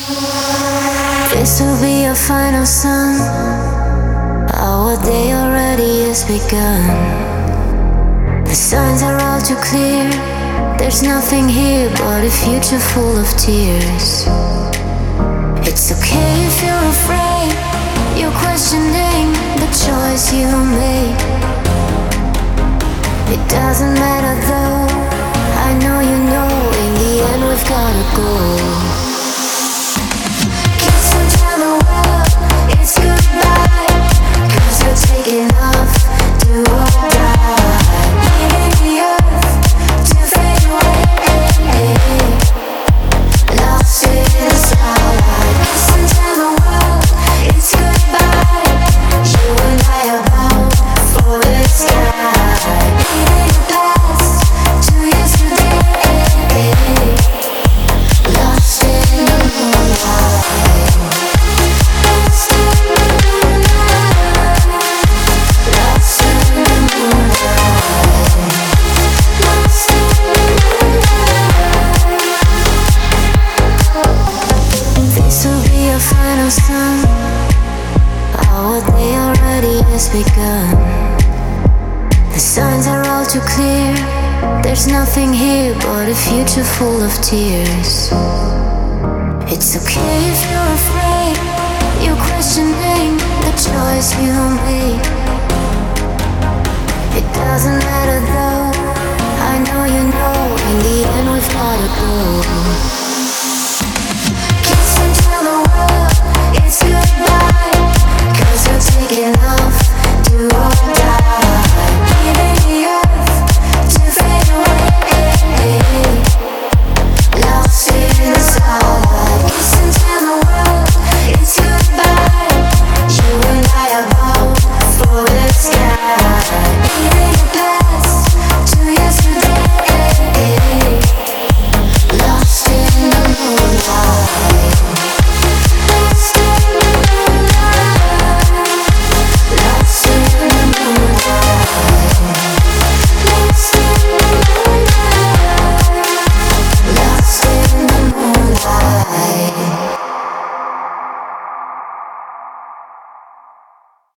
This will be our final song. Our day already has begun. The signs are all too clear. There's nothing here but a future full of tears. It's okay if you're afraid. You're questioning the choice you made. It doesn't matter though. I know you know. In the end we've gotta go. Kiss and tell the world it's goodbye. 'Cause you're taking off to or die. Leaving the earth to fade away. Lost in the starlight. Kiss and tell the world it's goodbye. You and I are bound for the sky. Leaving the past to yesterday. Lost in the moonlight. Lost in the moonlight. Lost in the moonlight. Lost in the moonlight. This will be our final song. Our day already has begun. The signs are all too clear. There's nothing here but a future full of tears. It's okay if you're afraid. You're questioning the choice you made. It doesn't matter though. I know you know. In the end we've gotta go.